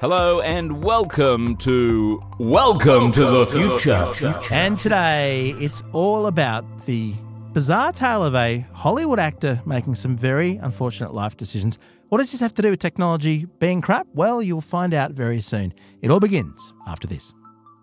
Hello and welcome to the Future. And today it's all about the bizarre tale of a Hollywood actor making some very unfortunate life decisions. What does this have to do with technology being crap? Well, you'll find out very soon. It all begins after this.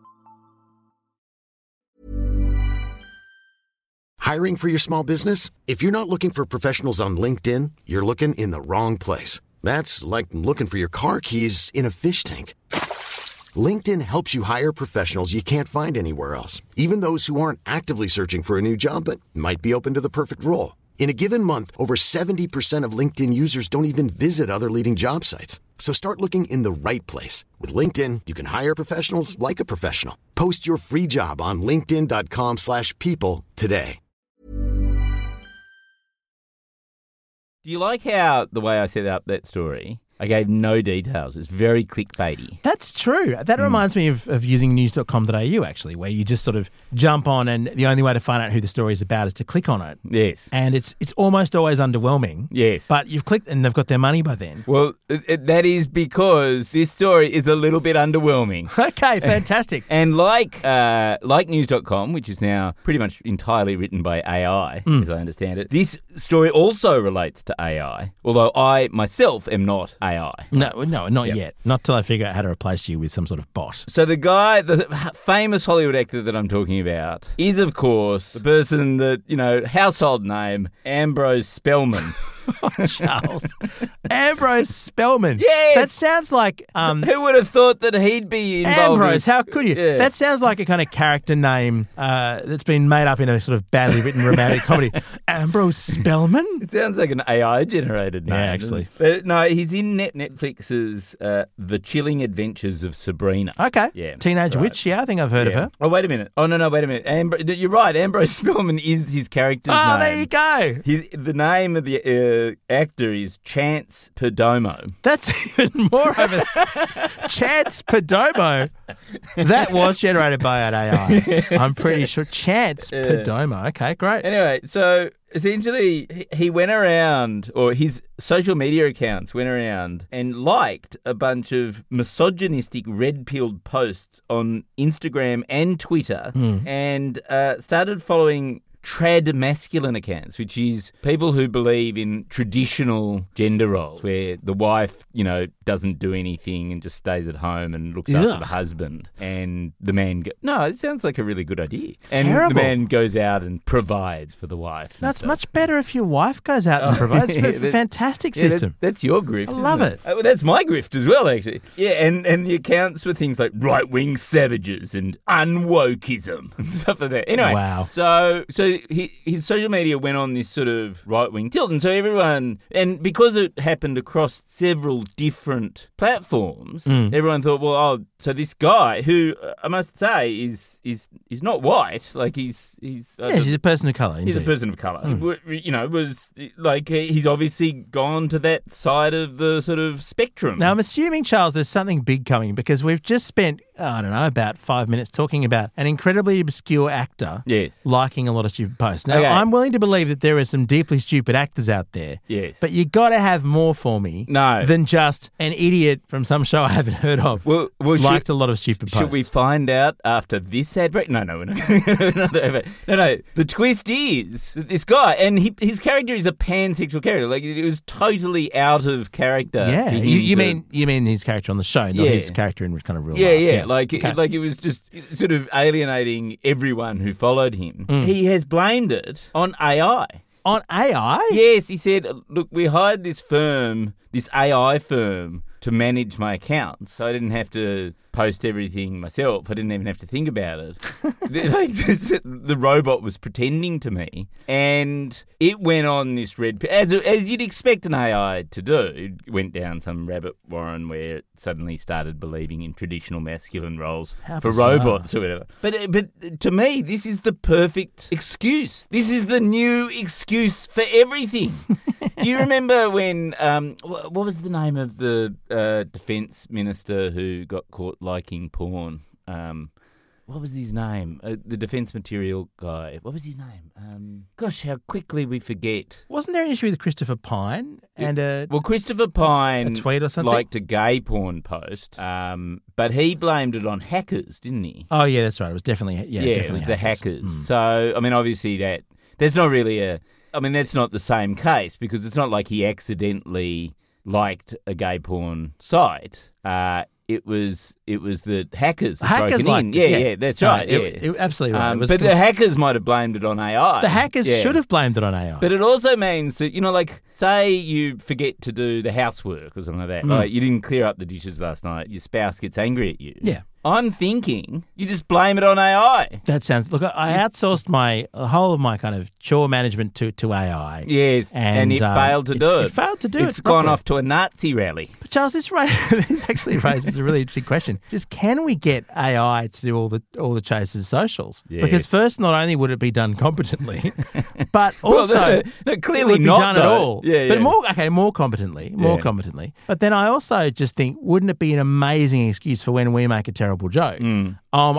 Hiring for your small business? If you're not looking for professionals on LinkedIn, you're looking in the wrong place. That's like looking for your car keys in a fish tank. LinkedIn helps you hire professionals you can't find anywhere else, even those who aren't actively searching for a new job but might be open to the perfect role. In a given month, over 70% of LinkedIn users don't even visit other leading job sites. So start looking in the right place. With LinkedIn, you can hire professionals like a professional. Post your free job on linkedin.com/people today. Do you like how the way I set up that story, I gave no details. It's very clickbaity. That's true. That reminds me of using news.com.au, actually, where you just sort of jump on and the only way to find out who the story is about is to click on it. Yes. And it's almost always underwhelming. Yes. But you've clicked and they've got their money by then. Well, that is because this story is a little bit underwhelming. Okay, fantastic. And like news.com, which is now pretty much entirely written by AI, as I understand it, this story also relates to AI, although I myself am not AI. No, not yet. Not till I figure out how to replace you with some sort of bot. So the guy, the famous Hollywood actor that I'm talking about, is, of course, the person that, household name, Ambrose Spellman. Charles. Ambrose Spellman. Yes! That sounds like... who would have thought that he'd be involved? Ambrose, how could you? Yeah. That sounds like a kind of character name that's been made up in a sort of badly written romantic comedy. Ambrose Spellman? It sounds like an AI-generated name. Yeah, actually. But no, he's in Netflix's The Chilling Adventures of Sabrina. Okay. Yeah. Teenage right. Witch, yeah, I think I've heard of her. Oh, wait a minute. Oh, no, wait a minute. You're right. Ambrose Spellman is his character's name. Oh, there you go. The name of the actor is Chance Perdomo. That's even more of a Chance Perdomo. That was generated by an AI. I'm pretty sure. Chance Perdomo. Okay, great. Anyway, so essentially he went around, or his social media accounts went around and liked a bunch of misogynistic red-pilled posts on Instagram and Twitter and started following trad masculine accounts, which is people who believe in traditional gender roles where the wife, doesn't do anything and just stays at home and looks after the husband, and the man no, it sounds like a really good idea. And Terrible. The man goes out and provides for the wife. That's much better if your wife goes out and provides. It's a fantastic system. That's your grift. I love it. Well, that's my grift as well, actually. Yeah, and the accounts were things like right-wing savages and unwokeism and stuff like that. Anyway, Wow. So his social media went on this sort of right-wing tilt, and so everyone, and because it happened across several different platforms, everyone thought, so this guy, who I must say is not white, like he's He's a person of colour. He's a person of colour. Was like he's obviously gone to that side of the sort of spectrum. Now, I'm assuming, Charles, there's something big coming because we've just spent, about 5 minutes talking about an incredibly obscure actor liking a lot of stupid posts. Now, I'm willing to believe that there are some deeply stupid actors out there. Yes. But you got to have more for me than just an idiot from some show I haven't heard of liked a lot of stupid posts. Should we find out after this ad break? No, we're not. No. The twist is that this guy, and his character is a pansexual character. Like, it was totally out of character. Yeah, you mean his character on the show, not his character in kind of real life. Yeah. Like it was just sort of alienating everyone who followed him. He has blamed it on AI. On AI? Yes, he said, look, we hired this AI firm to manage my accounts, so I didn't have to post everything myself. I didn't even have to think about it. The robot was pretending to me, and it went on this as you'd expect an AI to do. It went down some rabbit warren where it suddenly started believing in traditional masculine roles for robots or whatever. But to me, this is the perfect excuse. This is the new excuse for everything. Do you remember when what was the name of the defence minister who got caught liking porn? what was his name? The defence material guy. What was his name? Gosh, how quickly we forget. Wasn't there an issue with Christopher Pine and Well, Christopher Pine a tweet or something? liked a gay porn post, but he blamed it on hackers, didn't he? Oh, yeah, that's right. It was definitely, definitely it was the hackers. Mm. So, I mean, obviously there's not really that's not the same case because it's not like he accidentally liked a gay porn site. It was the hackers that broke liked in. it, Yeah, that's right. Absolutely right. But the hackers might have blamed it on AI. The hackers should have blamed it on AI. But it also means that, like, say you forget to do the housework or something like that. Like, you didn't clear up the dishes last night. Your spouse gets angry at you. Yeah. I'm thinking you just blame it on AI. That sounds... Look, I outsourced the whole of my kind of chore management to AI. Yes, and it failed to do it. It failed to do it. It's gone off to a Nazi rally. But Charles, this actually raises a really interesting question. Just can we get AI to do all the Chaser's socials? Yes. Because first, not only would it be done competently, but also clearly it would be not done at all. Yeah, but more competently. But then I also just think, wouldn't it be an amazing excuse for when we make a terrible joke? The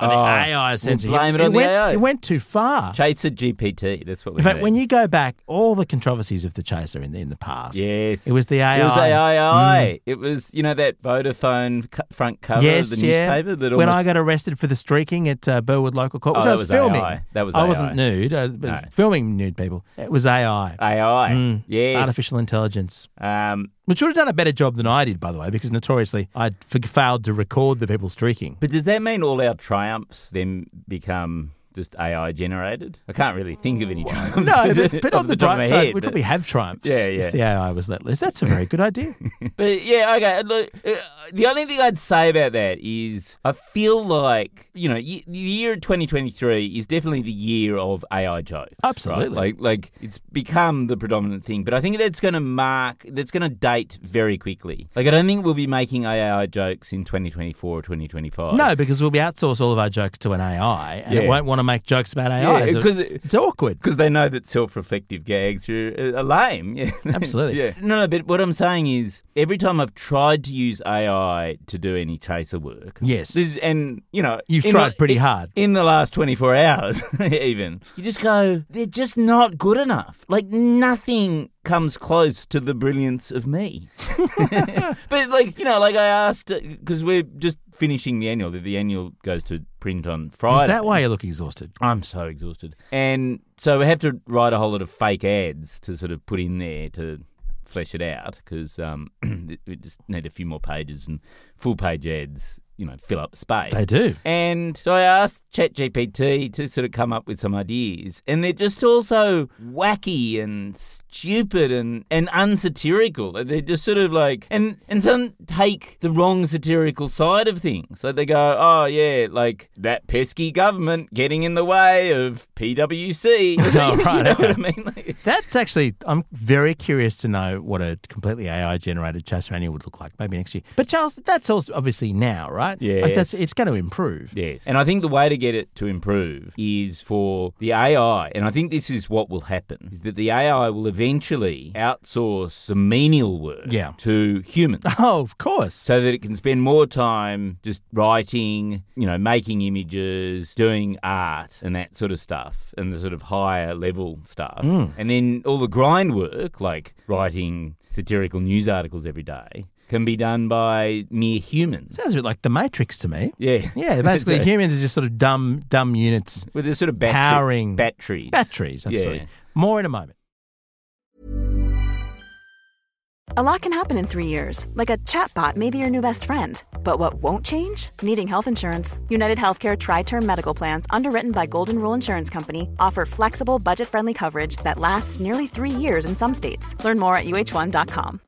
AI sense of blame it on the AI. It went too far. Chaser GPT. That's what we. In fact, need. when you go back, all the controversies of the Chaser in the past. Yes, it was the AI. It was the AI. It was that Vodafone front cover of the newspaper. That when I got arrested for the streaking at Burwood Local Court, which I was filming. AI. That was I AI. wasn't nude. I was filming nude people. It was AI. AI. Yes. Artificial intelligence. Which would have done a better job than I did, by the way, because notoriously I'd failed to record the people streaking. But does that mean all our triumphs then become just AI generated? I can't really think of any triumphs. No, but on the bright side, we'd but probably have triumphs Yeah. if the AI was let loose. That's a very good idea. But yeah, okay. Look, the only thing I'd say about that is I feel like, the year 2023 is definitely the year of AI jokes. Absolutely. Right? Like it's become the predominant thing. But I think that's going to date very quickly. Like I don't think we'll be making AI jokes in 2024 or 2025. No, because we'll be outsource all of our jokes to an AI and it won't want to make jokes about AI. Yeah, because it's awkward. Because they know that self-reflective gags are lame. Yeah. Absolutely. Yeah. No, but what I'm saying is every time I've tried to use AI to do any Chaser work. Yes. You've tried pretty hard. In the last 24 hours, even. You just go, they're just not good enough. Like nothing comes close to the brilliance of me. But I asked, because we're just finishing the annual. The annual goes to print on Friday. Is that why you look exhausted? I'm so exhausted. And so we have to write a whole lot of fake ads to sort of put in there to flesh it out because we just need a few more pages and full-page ads, fill up the space. They do. And so I asked ChatGPT to sort of come up with some ideas, and they're just also wacky and stupid and unsatirical. They're just sort of like, and some take the wrong satirical side of things. So they go, oh yeah, like that pesky government getting in the way of PwC. Oh, right, you know okay. what I mean? Like, That's actually, I'm very curious to know what a completely AI-generated Chaser annual would look like maybe next year. But Charles, that's also obviously now, right? Yes. It's going to improve. Yes. And I think the way to get it to improve is for the AI, and I think this is what will happen, is that the AI will eventually outsource the menial work to humans. Oh, of course. So that it can spend more time just writing, making images, doing art and that sort of stuff, and the sort of higher level stuff. And then all the grind work, like writing satirical news articles every day, can be done by mere humans. Sounds a bit like The Matrix to me. Yeah. Yeah, basically humans are just sort of dumb units. With a sort of powering batteries. Batteries, absolutely. Yeah. More in a moment. A lot can happen in 3 years, like a chatbot may be your new best friend. But what won't change? Needing health insurance. United Healthcare Tri-Term Medical Plans, underwritten by Golden Rule Insurance Company, offer flexible, budget-friendly coverage that lasts nearly 3 years in some states. Learn more at uh1.com.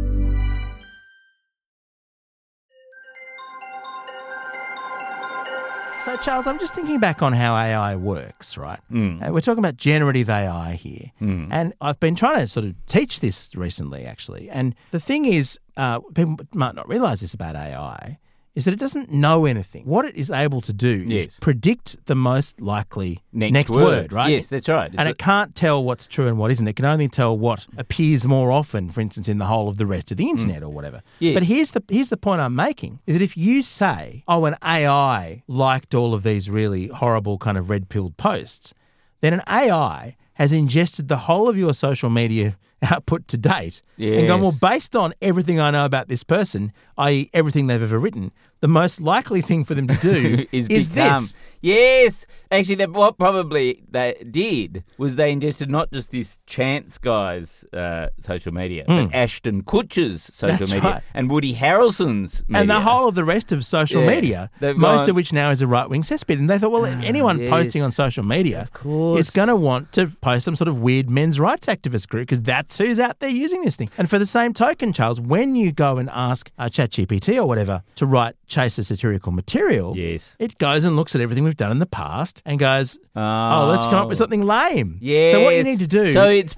So, Charles, I'm just thinking back on how AI works, right? We're talking about generative AI here. And I've been trying to sort of teach this recently, actually. And the thing is, people might not realise this about AI, is that it doesn't know anything. What it is able to do is predict the most likely next word, right? Yes, that's right. And it can't tell what's true and what isn't. It can only tell what appears more often, for instance, in the whole of the rest of the internet or whatever. Yeah. But here's the point I'm making, is that if you say, an AI liked all of these really horrible kind of red-pilled posts, then an AI has ingested the whole of your social media output to date and gone, well, based on everything I know about this person, i.e. everything they've ever written, the most likely thing for them to do is this. Yes. Actually, what probably they did was they ingested not just this Chance guy's social media, but Ashton Kutcher's social media and Woody Harrelson's media. And the whole of the rest of social media, most of which now is a right-wing cesspit. And they thought, well, anyone posting on social media is going to want to post some sort of weird men's rights activist group because that's who's out there using this thing. And for the same token, Charles, when you go and ask ChatGPT or whatever to write chaser satirical material, it goes and looks at everything we've done in the past and goes, let's come up with something lame. Yes. So what you need to do... So it's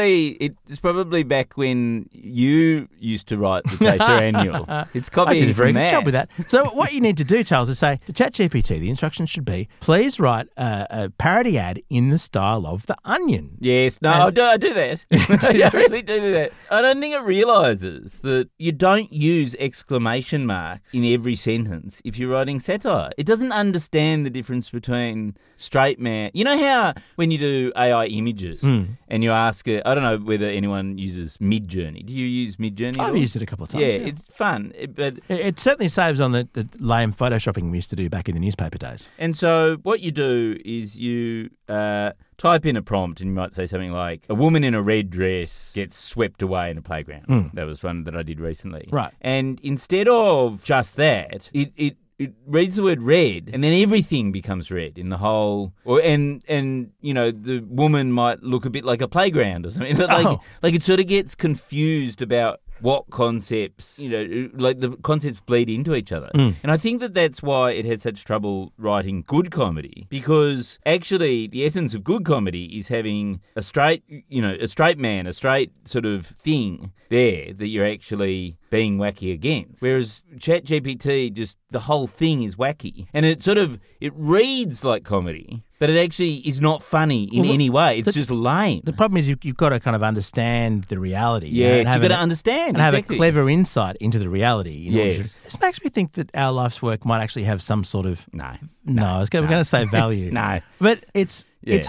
probably back when you used to write the Chaser Annual. It's copying I did a very from good job with that. So what you need to do, Charles, is say to ChatGPT, the instructions should be, please write a parody ad in the style of The Onion. Yes. No, I do that. I really do that. I don't think it realises that you don't use exclamation marks in every sentence if you're writing satire. It doesn't understand the difference between straight man. You know how when you do AI images and you ask it, I don't know whether anyone uses Midjourney. Do you use Midjourney? I've used it a couple of times. Yeah, it's fun. But it certainly saves on the lame photoshopping we used to do back in the newspaper days. And so what you do is you type in a prompt and you might say something like, a woman in a red dress gets swept away in a playground. That was one that I did recently. Right. And instead of just that, it reads the word red and then everything becomes red in the whole, and you know, the woman might look a bit like a playground or something. Like it sort of gets confused about what concepts, you know, like the concepts bleed into each other. And I think that that's why it has such trouble writing good comedy, because actually the essence of good comedy is having a straight man, a straight sort of thing there that you're actually being wacky against. Whereas ChatGPT, just the whole thing is wacky. And it reads like comedy, but it actually is not funny in any way. It's just lame. The problem is you've got to kind of understand the reality. Yeah, you've got to understand. And have a clever insight into the reality. Yes. This makes me think that our life's work might actually have some sort of... No, I was going to say value. No. But it's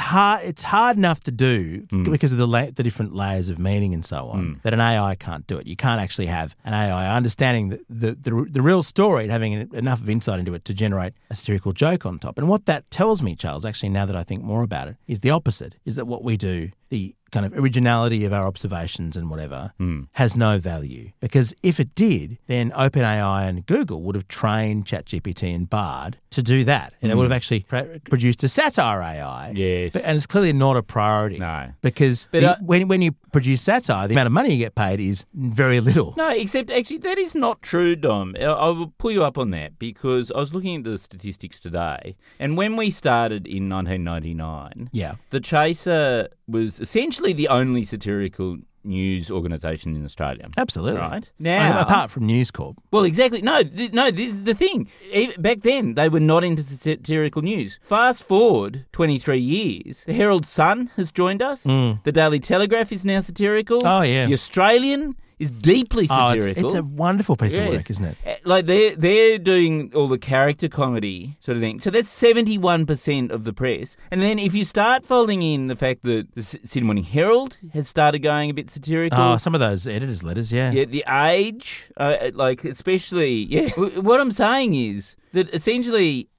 hard enough to do because of the different layers of meaning and so on that an AI can't do it. You can't actually have an AI understanding the real story and having enough of insight into it to generate a satirical joke on top. And what that tells me, Charles, actually now that I think more about it, is the opposite, is that what we do, the kind of originality of our observations and whatever, has no value. Because if it did, then OpenAI and Google would have trained ChatGPT and Bard to do that. And they would have actually produced a satire AI. Yes. And it's clearly not a priority. No. Because when you produce satire, the amount of money you get paid is very little. No, except actually that is not true, Dom. I will pull you up on that because I was looking at the statistics today. And when we started in 1999, the Chaser was essentially the only satirical news organisation in Australia. Absolutely. Right? Now, apart from News Corp. Well, exactly. No, this is the thing. Back then, they were not into satirical news. Fast forward 23 years, the Herald Sun has joined us. The Daily Telegraph is now satirical. Oh, yeah. The Australian is deeply satirical. It's a wonderful piece of work, isn't it? Like they're doing all the character comedy sort of thing. So that's 71% of the press. And then if you start folding in the fact that the Sydney Morning Herald has started going a bit satirical. Oh, some of those editors' letters, yeah. Yeah, The Age, especially, what I'm saying is that essentially,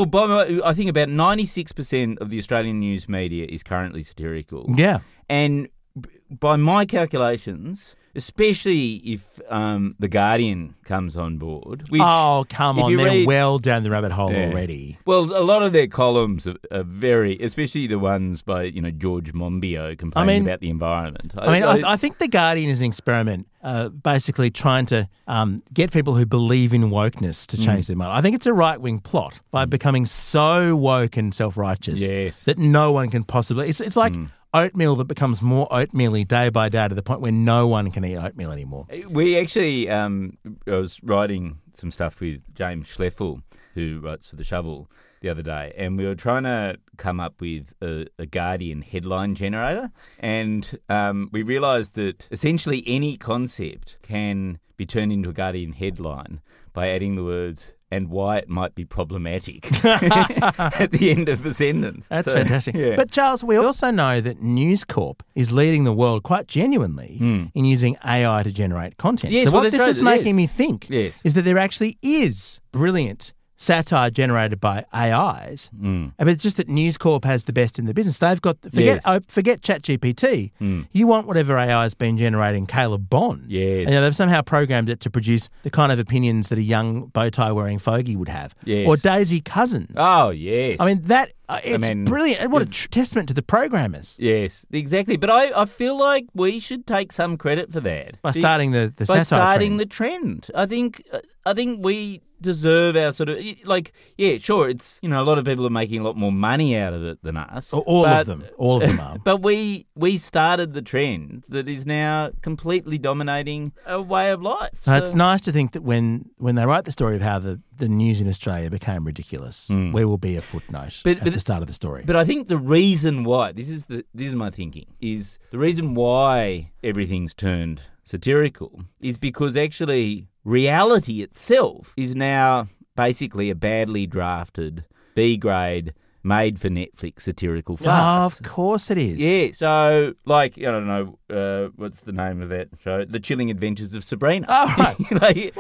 I think about 96% of the Australian news media is currently satirical. Yeah. And by my calculations, especially if The Guardian comes on board. Which, come on. They're well down the rabbit hole already. Well, a lot of their columns are very, especially the ones by, George Monbiot complaining about the environment. I think The Guardian is an experiment basically trying to get people who believe in wokeness to change their mind. I think it's a right-wing plot by becoming so woke and self-righteous that no one can possibly... It's like oatmeal that becomes more oatmeal-y day by day to the point where no one can eat oatmeal anymore. We actually, I was writing some stuff with James Schleffel, who writes for The Shovel, the other day, and we were trying to come up with a Guardian headline generator, and we realised that essentially any concept can be turned into a Guardian headline by adding the words "and why it might be problematic" at the end of the sentence. That's fantastic. Yeah. But Charles, we also know that News Corp is leading the world quite genuinely in using AI to generate content. Yes, so well, what that's this is right, making me think is that there actually is brilliant satire generated by AIs, but it's just that News Corp has the best in the business. They've got forget ChatGPT. You want whatever AI has been generating Caleb Bond. Yes. And, they've somehow programmed it to produce the kind of opinions that a young bow tie wearing fogey would have. Yes. Or Daisy Cousins. Oh, yes. I mean that it's brilliant. What a testament to the programmers. Yes, exactly. But I feel like we should take some credit for that By starting the satire by starting trend. the trend. I think we deserve our sort of sure. It's a lot of people are making a lot more money out of it than us. All of them are. But we started the trend that is now completely dominating a way of life. So it's nice to think that when they write the story of how the news in Australia became ridiculous, we will be a footnote at the start of the story. But I think the reason why this is my thinking is the reason why everything's turned satirical is because actually reality itself is now basically a badly drafted B-grade made for Netflix satirical farce. Of course it is. Yeah, so like I don't know what's the name of that show, The Chilling Adventures of Sabrina. Oh, right.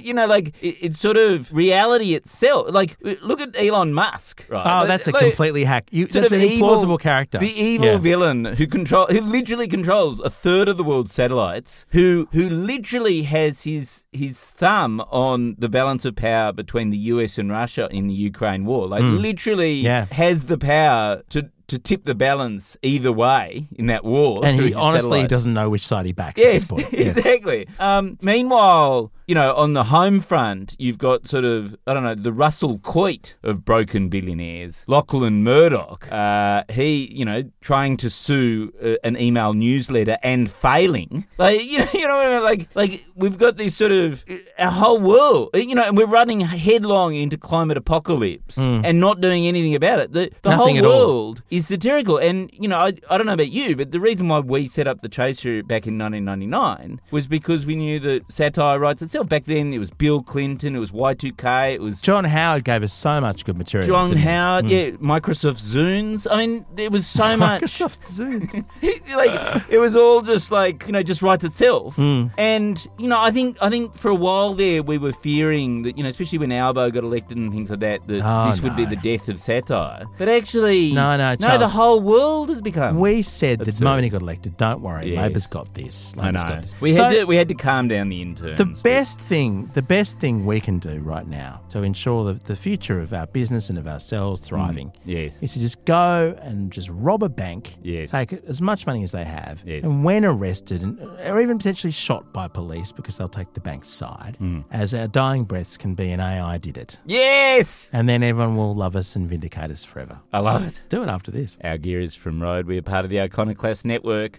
It's sort of reality itself. Like look at Elon Musk. Right? Oh, that's a completely hack. That's an evil, implausible character. The evil villain who literally controls a third of the world's satellites. Who literally has his thumb on the balance of power between the US and Russia in the Ukraine war. Like literally has the power to tip the balance either way in that war. And he honestly doesn't know which side he backs at this point. Exactly. Meanwhile, on the home front, you've got sort of, the Russell Coight of broken billionaires, Lachlan Murdoch. He, trying to sue an email newsletter and failing. Like, what I mean? Like we've got this sort of, our whole world, and we're running headlong into climate apocalypse and not doing anything about it. The Nothing whole at all. world is satirical. And, I don't know about you, but the reason why we set up the Chaser back in 1999 was because we knew that satire writes itself. Back then, it was Bill Clinton, it was Y2K, it was John Howard gave us so much good material. John Howard, Microsoft Zunes. I mean, there was so much. Microsoft Zunes. It was all just just writes itself. And, I think for a while there we were fearing that, especially when Albo got elected and things like that, this would be the death of satire. But actually, No, the Charles. whole world has become. We said that absurd. the moment he got elected, don't worry, Yes. Labor's got this. I Labor's know. got this. We So- had to calm down the interns. The best thing we can do right now to ensure the future of our business and of ourselves thriving Yes. is to just go and just rob a bank, Yes. take as much money as they have, Yes. and when arrested or even potentially shot by police because they'll take the bank's side, as our dying breaths can be an AI did it. Yes! And then everyone will love us and vindicate us forever. I love it. Let's do it after this. Our gear is from Rode. We are part of the Iconoclast Network.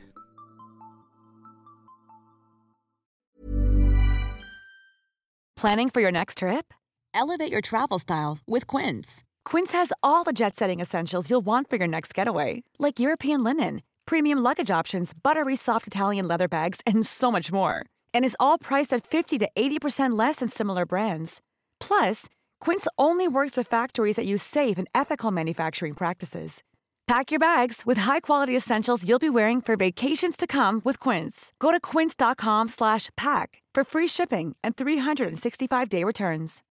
Planning for your next trip? Elevate your travel style with Quince. Quince has all the jet-setting essentials you'll want for your next getaway, like European linen, premium luggage options, buttery soft Italian leather bags, and so much more. And is all priced at 50 to 80% less than similar brands. Plus, Quince only works with factories that use safe and ethical manufacturing practices. Pack your bags with high-quality essentials you'll be wearing for vacations to come with Quince. Go to quince.com/pack for free shipping and 365-day returns.